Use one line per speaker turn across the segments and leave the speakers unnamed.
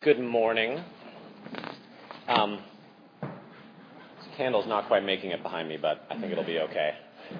Good morning. This candle's not quite making it behind me, but I think it'll be okay.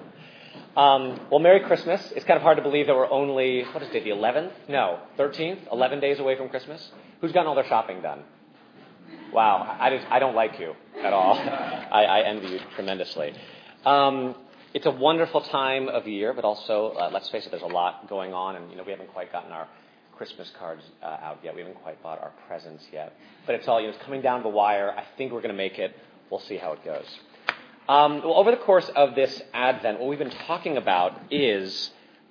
Well, Merry Christmas. It's kind of hard to believe that we're only, what is it, the 11th? No, 13th? 11 days away from Christmas? Who's gotten all their shopping done? Wow, I don't like you at all. I envy you tremendously. It's a wonderful time of year, but also, let's face it, there's a lot going on, and we haven't quite gotten our Christmas cards out yet. We haven't quite bought our presents yet. But it's all, it's coming down the wire. I think we're going to make it. We'll see how it goes. Well, over the course of this Advent, what we've been talking about is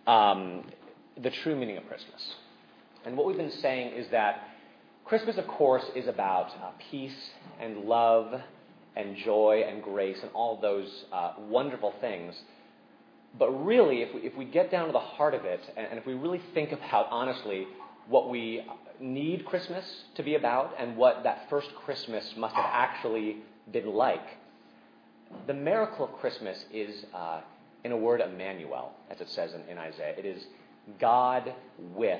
the true meaning of Christmas. And what we've been saying is that Christmas, of course, is about peace and love and joy and grace and all those wonderful things. But really, if we get down to the heart of it, and if we really think about, honestly, what we need Christmas to be about and what that first Christmas must have actually been like, the miracle of Christmas is, in a word, Emmanuel, as it says in Isaiah. It is God with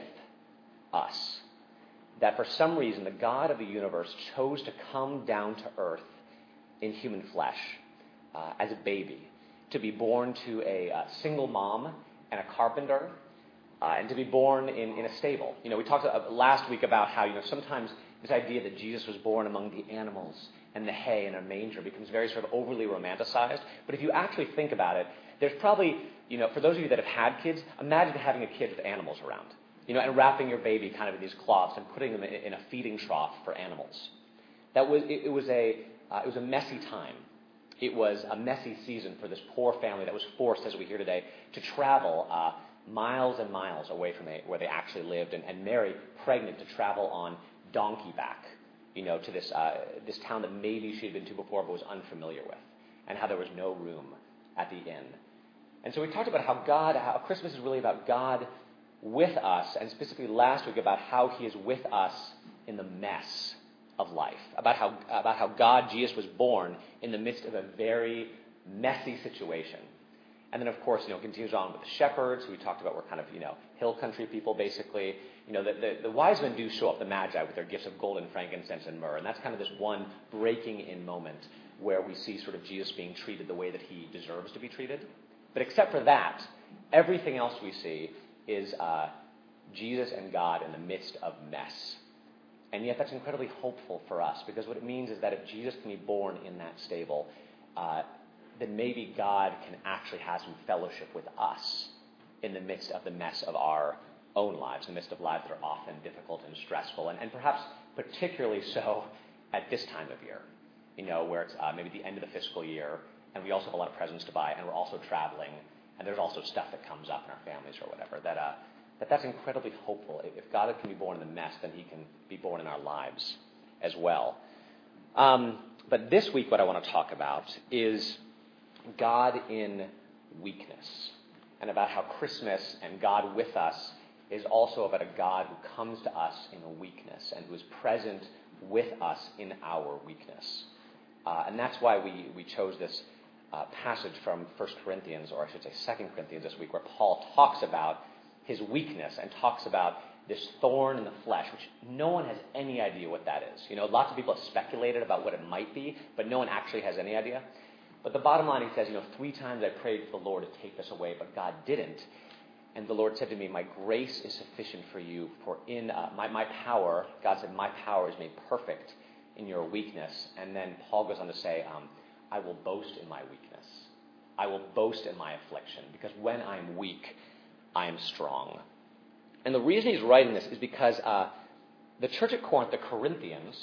us. That for some reason, the God of the universe chose to come down to earth in human flesh as a baby, to be born to a single mom and a carpenter, and to be born in a stable. We talked last week about how, sometimes this idea that Jesus was born among the animals and the hay in a manger becomes very sort of overly romanticized. But if you actually think about it, there's probably, for those of you that have had kids, imagine having a kid with animals around, and wrapping your baby kind of in these cloths and putting them in a feeding trough for animals. It was a messy time. It was a messy season for this poor family that was forced, as we hear today, to travel miles and miles away from where they actually lived, and Mary, pregnant, to travel on donkey back, to this town that maybe she had been to before but was unfamiliar with, and how there was no room at the inn. And so we talked about how Christmas is really about God with us, and specifically last week about how He is with us in the mess of life, about how God, Jesus, was born in the midst of a very messy situation. And then, of course, continues on with the shepherds, who we talked about were kind of, hill country people, basically. The wise men do show up, the Magi, with their gifts of gold and frankincense and myrrh. And that's kind of this one breaking in moment where we see sort of Jesus being treated the way that He deserves to be treated. But except for that, everything else we see is Jesus and God in the midst of mess. And yet that's incredibly hopeful for us, because what it means is that if Jesus can be born in that stable, then maybe God can actually have some fellowship with us in the midst of the mess of our own lives, in the midst of lives that are often difficult and stressful, and perhaps particularly so at this time of year, where it's maybe the end of the fiscal year, and we also have a lot of presents to buy, and we're also traveling, and there's also stuff that comes up in our families or whatever, that's incredibly hopeful. If God can be born in the mess, then He can be born in our lives as well. But this week, what I want to talk about is God in weakness, and about how Christmas and God with us is also about a God who comes to us in a weakness and who is present with us in our weakness. And that's why we chose this passage from 1 Corinthians, or I should say 2 Corinthians this week, where Paul talks about His weakness and talks about this thorn in the flesh, which no one has any idea what that is. Lots of people have speculated about what it might be, but no one actually has any idea. But the bottom line, he says, 3 times I prayed for the Lord to take this away, but God didn't. And the Lord said to me, my grace is sufficient for you, for in my power, God said, my power is made perfect in your weakness. And then Paul goes on to say, I will boast in my weakness. I will boast in my affliction, because when I am weak, I am strong. And the reason he's writing this is because the church at Corinth, the Corinthians,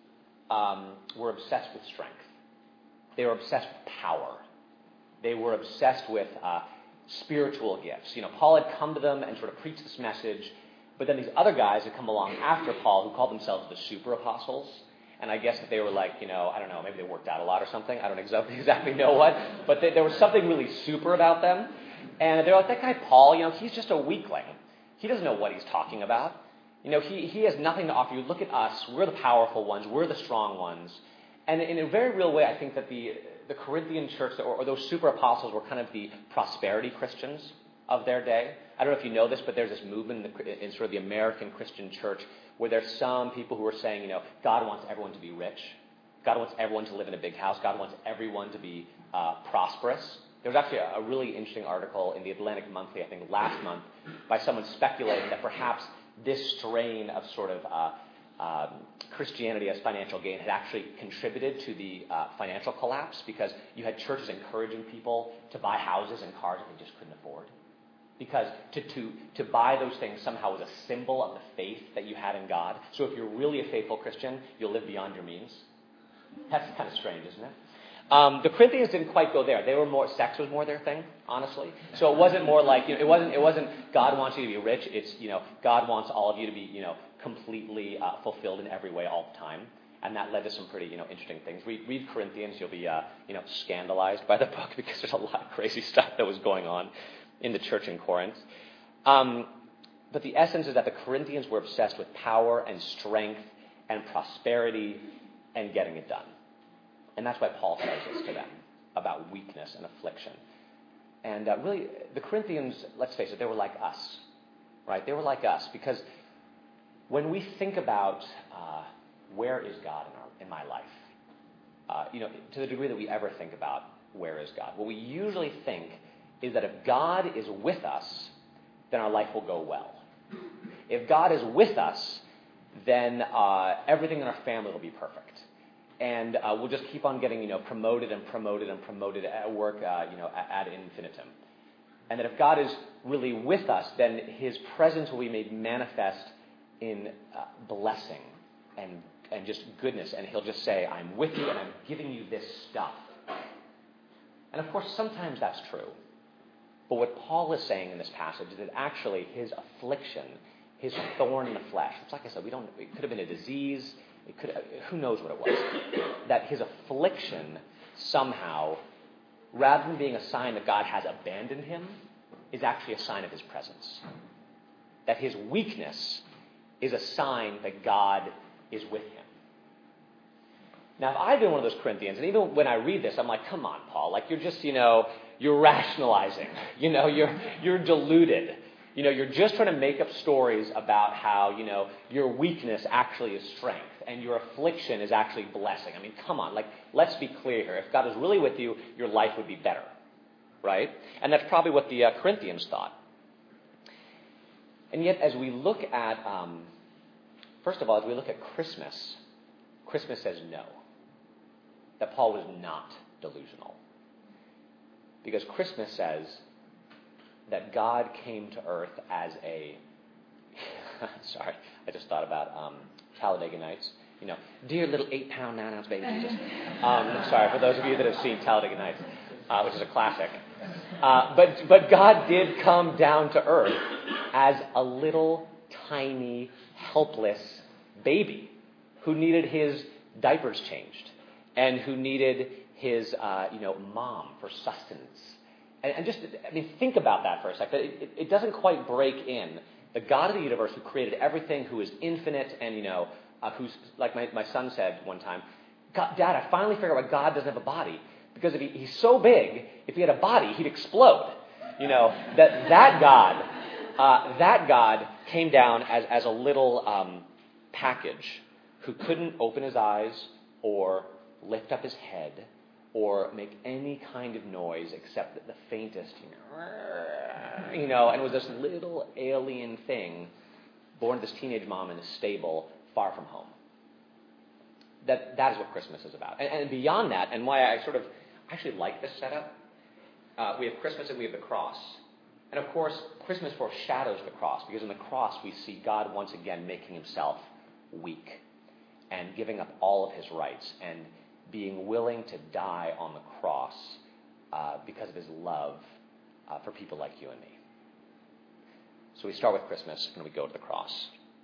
were obsessed with strength. They were obsessed with power. They were obsessed with spiritual gifts. Paul had come to them and sort of preached this message, but then these other guys had come along after Paul who called themselves the super apostles. And I guess that they were like, I don't know, maybe they worked out a lot or something. I don't exactly know what. But there was something really super about them. And they're like, that guy Paul, he's just a weakling. He doesn't know what he's talking about. He has nothing to offer you. Look at us. We're the powerful ones. We're the strong ones. And in a very real way, I think that the Corinthian church, or those super apostles, were kind of the prosperity Christians of their day. I don't know if you know this, but there's this movement in sort of the American Christian church where there's some people who are saying, God wants everyone to be rich. God wants everyone to live in a big house. God wants everyone to be prosperous. There was actually a really interesting article in the Atlantic Monthly, I think last month, by someone speculating that perhaps this strain of sort of Christianity as financial gain had actually contributed to the financial collapse, because you had churches encouraging people to buy houses and cars that they just couldn't afford. Because to buy those things somehow was a symbol of the faith that you had in God. So if you're really a faithful Christian, you'll live beyond your means. That's kind of strange, isn't it? The Corinthians didn't quite go there. They were more, sex was more their thing, honestly. So it wasn't more like, it wasn't God wants you to be rich. It's, God wants all of you to be, completely fulfilled in every way all the time. And that led to some pretty, interesting things. Read Corinthians, you'll be, scandalized by the book, because there's a lot of crazy stuff that was going on in the church in Corinth. But the essence is that the Corinthians were obsessed with power and strength and prosperity and getting it done. And that's why Paul says this to them about weakness and affliction. And really, the Corinthians, let's face it, they were like us, right? They were like us, because when we think about where is God in my life, to the degree that we ever think about where is God, what we usually think is that if God is with us, then our life will go well. If God is with us, then everything in our family will be perfect. And we'll just keep on getting, promoted and promoted and promoted at work, ad infinitum. And that if God is really with us, then his presence will be made manifest in blessing and just goodness. And he'll just say, I'm with you and I'm giving you this stuff. And of course, sometimes that's true. But what Paul is saying in this passage is that actually his affliction, his thorn in the flesh, which, like I said, it could have been a disease, who knows what it was, that his affliction somehow, rather than being a sign that God has abandoned him, is actually a sign of his presence. That his weakness is a sign that God is with him. Now, if I've been one of those Corinthians, and even when I read this, I'm like, come on, Paul, like you're just, you're rationalizing, you're deluded. You're just trying to make up stories about how, your weakness actually is strength and your affliction is actually blessing. I mean, come on, let's be clear here. If God is really with you, your life would be better, right? And that's probably what the Corinthians thought. And yet, as we look at, first of all, as we look at Christmas, Christmas says no. That Paul was not delusional. Because Christmas says that God came to earth as a, sorry, I just thought about Talladega Nights. Dear little 8-pound, 9-ounce baby Jesus. Sorry, for those of you that have seen Talladega Nights, which is a classic. But God did come down to earth as a little, tiny, helpless baby who needed his diapers changed and who needed his, mom for sustenance. And just, think about that for a second. It doesn't quite break in. The God of the universe who created everything, who is infinite, and, who's, like my son said one time, Dad, I finally figured out why God doesn't have a body. Because if he's so big, if he had a body, he'd explode. That God came down as a little package who couldn't open his eyes or lift up his head or make any kind of noise except the faintest, and was this little alien thing born to this teenage mom in a stable far from home. That is what Christmas is about. And beyond that, and why I actually like this setup, we have Christmas and we have the cross. And of course, Christmas foreshadows the cross, because in the cross we see God once again making himself weak and giving up all of his rights and being willing to die on the cross because of his love for people like you and me. So we start with Christmas and we go to the cross.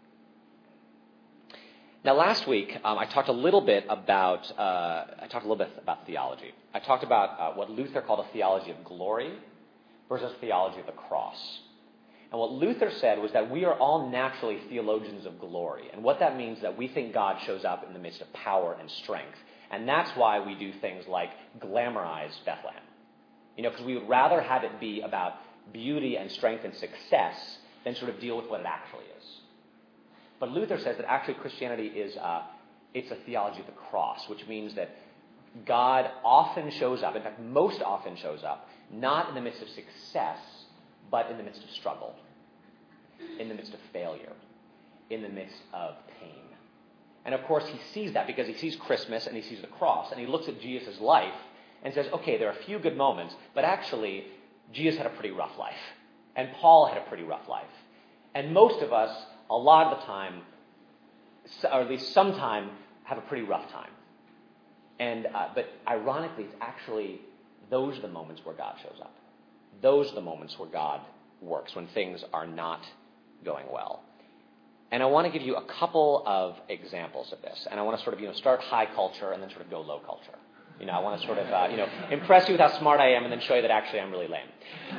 Now, last week I talked a little bit about theology. I talked about what Luther called a theology of glory versus theology of the cross. And what Luther said was that we are all naturally theologians of glory. And what that means is that we think God shows up in the midst of power and strength. And that's why we do things like glamorize Bethlehem. Because we would rather have it be about beauty and strength and success than sort of deal with what it actually is. But Luther says that actually Christianity is it's a theology of the cross, which means that God often shows up, in fact, most often shows up, not in the midst of success, but in the midst of struggle, in the midst of failure, in the midst of pain. And of course, he sees that because he sees Christmas and he sees the cross, and he looks at Jesus' life and says, okay, there are a few good moments, but actually, Jesus had a pretty rough life, and Paul had a pretty rough life. And most of us, a lot of the time, or at least sometime, have a pretty rough time. And but ironically, it's actually those are the moments where God shows up. Those are the moments where God works, when things are not going well. And I want to give you a couple of examples of this. And I want to sort of, start high culture and then sort of go low culture. I want to sort of, impress you with how smart I am and then show you that actually I'm really lame.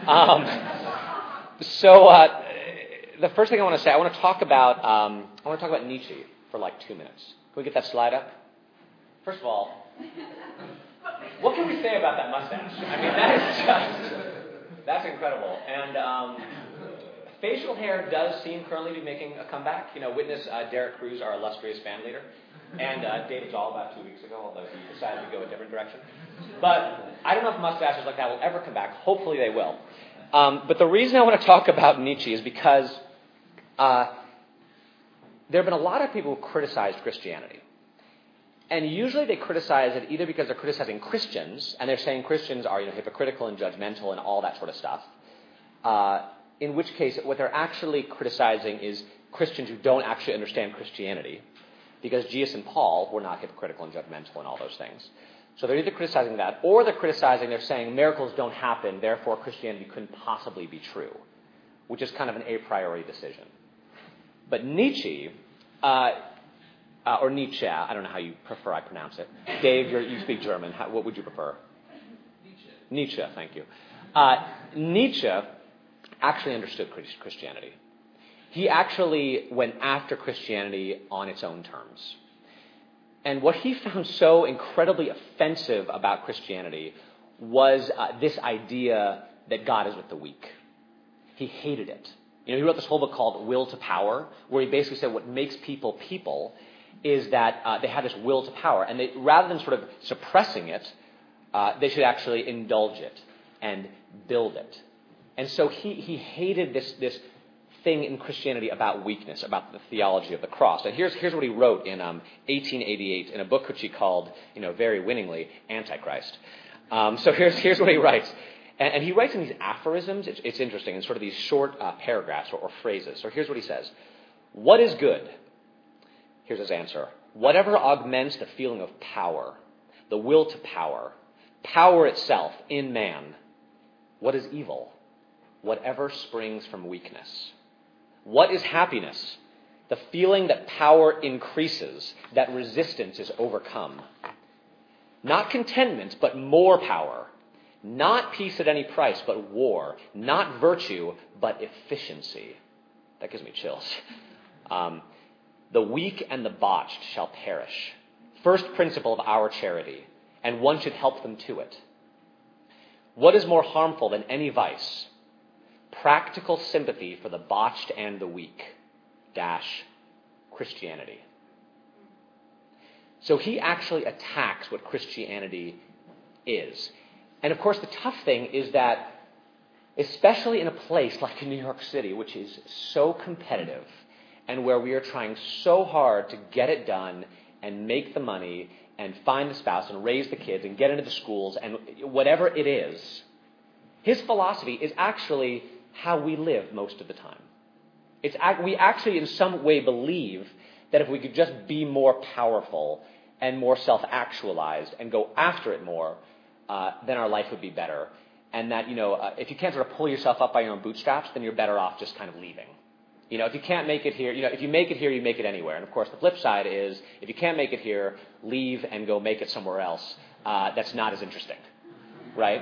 So the first thing I want to say, I want to talk about Nietzsche for like 2 minutes. Can we get that slide up? First of all, what can we say about that mustache? I mean, that's incredible. And facial hair does seem currently to be making a comeback. Witness Derek Crews, our illustrious band leader, and David Zoll about 2 weeks ago, although he decided to go a different direction. But I don't know if mustaches like that will ever come back. Hopefully they will. But the reason I want to talk about Nietzsche is because there have been a lot of people who criticized Christianity. And usually they criticize it either because they're criticizing Christians, and they're saying Christians are hypocritical and judgmental and all that sort of stuff. In which case, what they're actually criticizing is Christians who don't actually understand Christianity, because Jesus and Paul were not hypocritical and judgmental and all those things. So they're either criticizing that, or they're saying miracles don't happen, therefore Christianity couldn't possibly be true, which is kind of an a priori decision. But Nietzsche, or Nietzsche, I don't know how you prefer I pronounce it. Dave, you speak German. What would you prefer? Nietzsche, thank you. Nietzsche actually understood Christianity. He actually went after Christianity on its own terms. And what he found so incredibly offensive about Christianity was this idea that God is with the weak. He hated it. He wrote this whole book called Will to Power, where he basically said what makes people people is that they have this will to power. And rather than sort of suppressing it, they should actually indulge it and build it. And so he hated this thing in Christianity about weakness, about the theology of the cross. And here's what he wrote in 1888 in a book which he called, very winningly, Antichrist. So here's what he writes. And he writes in these aphorisms. It's interesting, in sort of these short paragraphs or phrases. So here's what he says. What is good? Here's his answer. Whatever augments the feeling of power, the will to power, power itself in man. What is evil? Whatever springs from weakness. What is happiness? The feeling that power increases, that resistance is overcome. Not contentment, but more power. Not peace at any price, but war. Not virtue, but efficiency. That gives me chills. The weak and the botched shall perish. First principle of our charity, and one should help them to it. What is more harmful than any vice? Practical sympathy for the botched and the weak. Christianity. So he actually attacks what Christianity is. And of course, the tough thing is that, especially in a place like New York City, which is so competitive, and where we are trying so hard to get it done and make the money and find the spouse and raise the kids and get into the schools and whatever it is, his philosophy is actually how we live most of the time. We actually in some way believe that if we could just be more powerful and more self-actualized and go after it more, then our life would be better. And that, if you can't sort of pull yourself up by your own bootstraps, then you're better off just kind of leaving. If you can't make it here, if you make it here, you make it anywhere. And of course, the flip side is, if you can't make it here, leave and go make it somewhere else. That's not as interesting, right?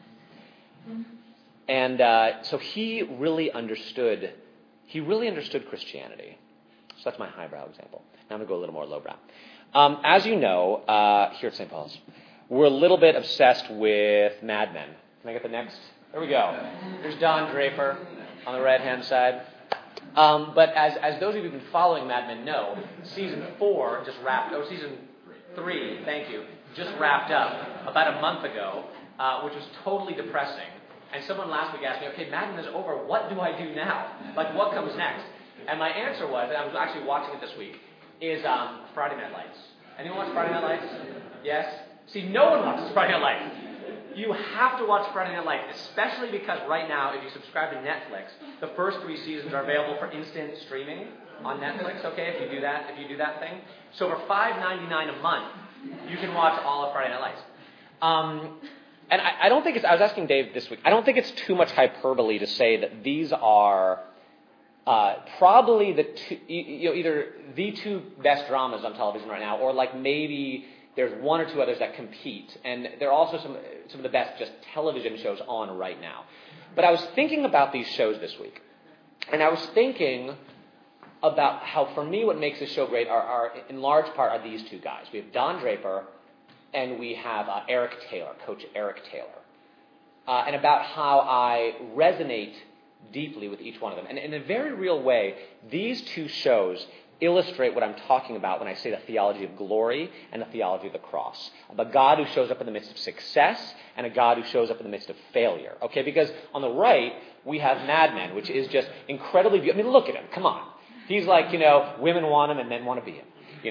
And so he really understood Christianity. So that's my highbrow example. Now I'm going to go a little more lowbrow. As you know, here at St. Paul's, we're a little bit obsessed with Mad Men. Can I get the next There we go. There's Don Draper on the right-hand side. But as those of you who've been following Mad Men know, season 4 just wrapped. Oh, season 3, thank you, just wrapped up about a month ago, which was totally depressing. And someone last week asked me, okay, Mad Men is over. What do I do now? Like, what comes next? And my answer was, and I was actually watching it this week, is Friday Night Lights. Anyone watch Friday Night Lights? Yes? See, no one watches Friday Night Lights. You have to watch Friday Night Lights, especially because right now, if you subscribe to Netflix, the first 3 seasons are available for instant streaming on Netflix, okay, if you do that thing. So for $5.99 a month, you can watch all of Friday Night Lights. And I don't think it's, I was asking Dave this week, I don't think it's too much hyperbole to say that these are probably the two, either the 2 best dramas on television right now, or like maybe there's 1 or 2 others that compete. And there are also some of the best just television shows on right now. But I was thinking about these shows this week. And I was thinking about how, for me, what makes this show great are in large part, are these 2 guys. We have Don Draper and we have Eric Taylor, Coach Eric Taylor. And about how I resonate deeply with each one of them. And in a very real way, these 2 shows illustrate what I'm talking about when I say the theology of glory and the theology of the cross. Of a God who shows up in the midst of success and a God who shows up in the midst of failure. Okay, because on the right, we have Mad Men, which is just incredibly beautiful. I mean, look at him. Come on. He's like, women want him and men want to be him.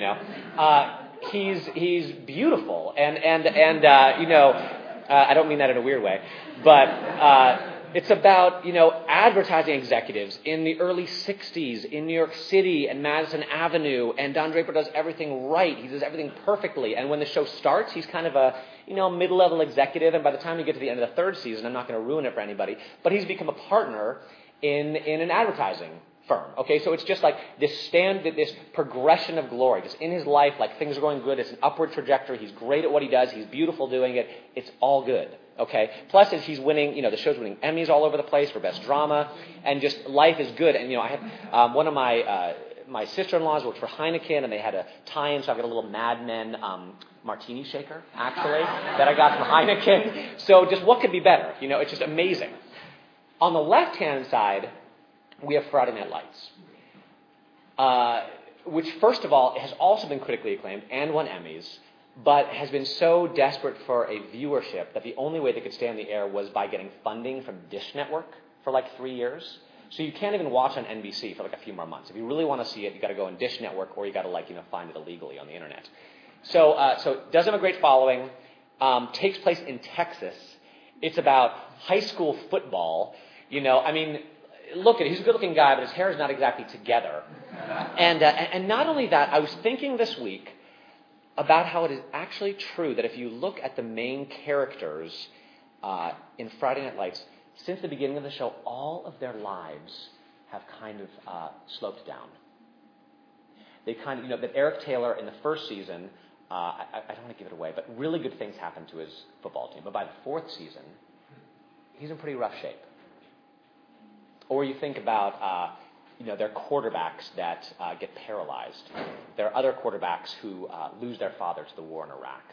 He's beautiful. And I don't mean that in a weird way, but it's about, advertising executives in the early 60s in New York City and Madison Avenue, and Don Draper does everything right. He does everything perfectly. And when the show starts, he's kind of a, mid-level executive, and by the time you get to the end of the 3rd season, I'm not going to ruin it for anybody, but he's become a partner in an advertising firm. Okay, so it's just like this progression of glory. Just in his life, like things are going good. It's an upward trajectory. He's great at what he does. He's beautiful doing it. It's all good. Okay. Plus, as he's winning, the show's winning Emmys all over the place for best drama, and just life is good. And I have one of my sister-in-laws worked for Heineken, and they had a tie-in, so I've got a little Mad Men martini shaker actually that I got from Heineken. So just what could be better? It's just amazing. On the left-hand side, we have Friday Night Lights, which, first of all, has also been critically acclaimed and won Emmys, but has been so desperate for a viewership that the only way they could stay on the air was by getting funding from Dish Network for like 3 years. So you can't even watch on NBC for like a few more months. If you really want to see it, you got to go on Dish Network, or you got to find it illegally on the internet. So it does have a great following. Takes place in Texas. It's about high school football. Look at it. He's a good-looking guy, but his hair is not exactly together. And not only that, I was thinking this week about how it is actually true that if you look at the main characters in Friday Night Lights, since the beginning of the show, all of their lives have kind of sloped down. They kind of, that Eric Taylor in the 1st season, I don't want to give it away, but really good things happened to his football team. But by the 4th season, he's in pretty rough shape. Or you think about, their quarterbacks that get paralyzed. There are other quarterbacks who lose their father to the war in Iraq.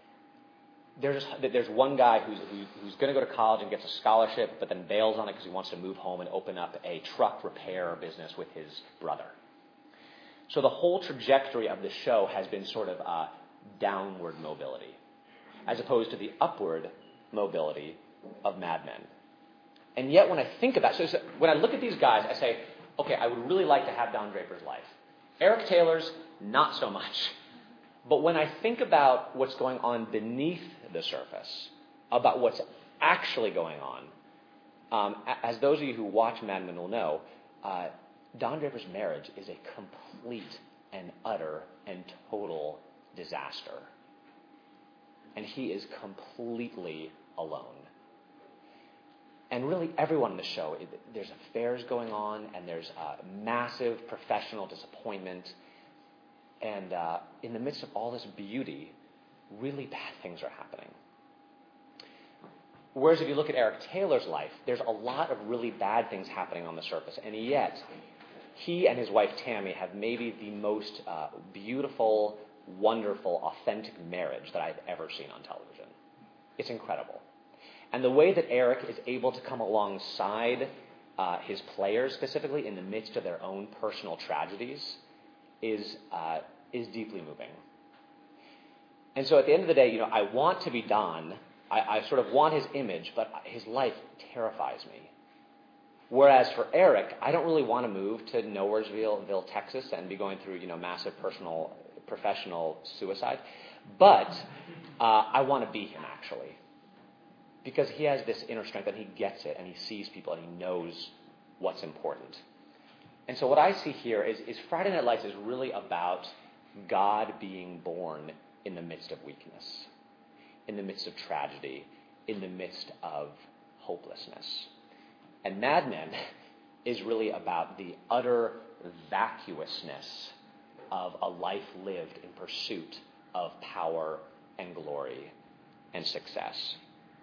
There's one guy who's going to go to college and gets a scholarship, but then bails on it because he wants to move home and open up a truck repair business with his brother. So the whole trajectory of the show has been sort of downward mobility, as opposed to the upward mobility of Mad Men. And yet when I think about it, so when I look at these guys, I say, okay, I would really like to have Don Draper's life. Eric Taylor's, not so much. But when I think about what's going on beneath the surface, about what's actually going on, as those of you who watch Mad Men will know, Don Draper's marriage is a complete and utter and total disaster. And he is completely alone. And really everyone in the show, there's affairs going on, and there's massive professional disappointment. And in the midst of all this beauty, really bad things are happening. Whereas if you look at Eric Taylor's life, there's a lot of really bad things happening on the surface. And yet, he and his wife Tammy have maybe the most beautiful, wonderful, authentic marriage that I've ever seen on television. It's incredible. And the way that Eric is able to come alongside his players, specifically in the midst of their own personal tragedies, is deeply moving. And so at the end of the day, I want to be Don. I sort of want his image, but his life terrifies me. Whereas for Eric, I don't really want to move to Nowheresville, Texas, and be going through, massive professional suicide. But I want to be him, actually. Because he has this inner strength, and he gets it, and he sees people, and he knows what's important. And so what I see here is Friday Night Lights is really about God being born in the midst of weakness, in the midst of tragedy, in the midst of hopelessness. And Mad Men is really about the utter vacuousness of a life lived in pursuit of power and glory and success.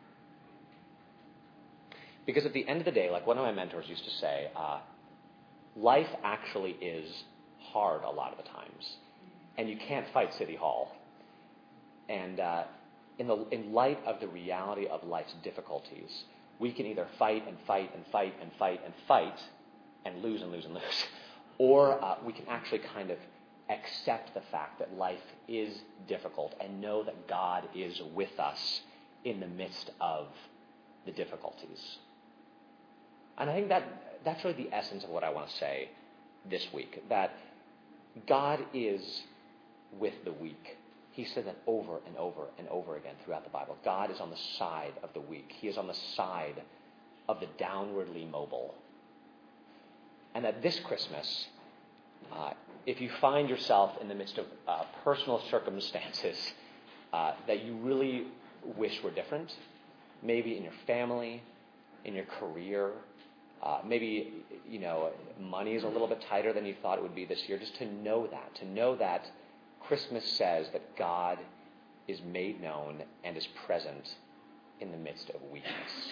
Because at the end of the day, like one of my mentors used to say, life actually is hard a lot of the times, and you can't fight City Hall. And in light of the reality of life's difficulties, we can either fight and fight and fight and fight and fight and lose and lose and lose, or we can actually kind of accept the fact that life is difficult and know that God is with us in the midst of the difficulties. And I think that's really the essence of what I want to say this week, that God is with the weak. He said that over and over and over again throughout the Bible. God is on the side of the weak. He is on the side of the downwardly mobile. And that this Christmas, if you find yourself in the midst of personal circumstances that you really wish were different, maybe in your family, in your career, maybe, money is a little bit tighter than you thought it would be this year, just to know that Christmas says that God is made known and is present in the midst of weakness.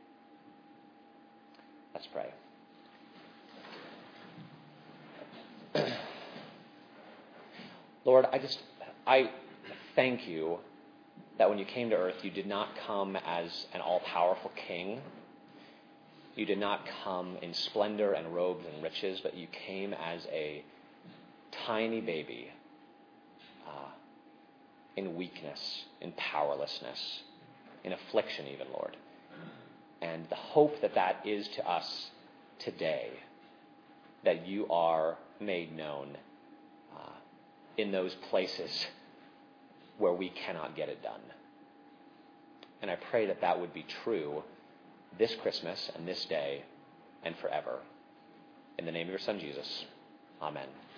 Let's pray. Lord, I thank you that when you came to earth, you did not come as an all-powerful king. You did not come in splendor and robes and riches, but you came as a tiny baby in weakness, in powerlessness, in affliction even, Lord. And the hope that is to us today, that you are made known in those places where we cannot get it done. And I pray that would be true this Christmas and this day and forever. In the name of your Son, Jesus. Amen.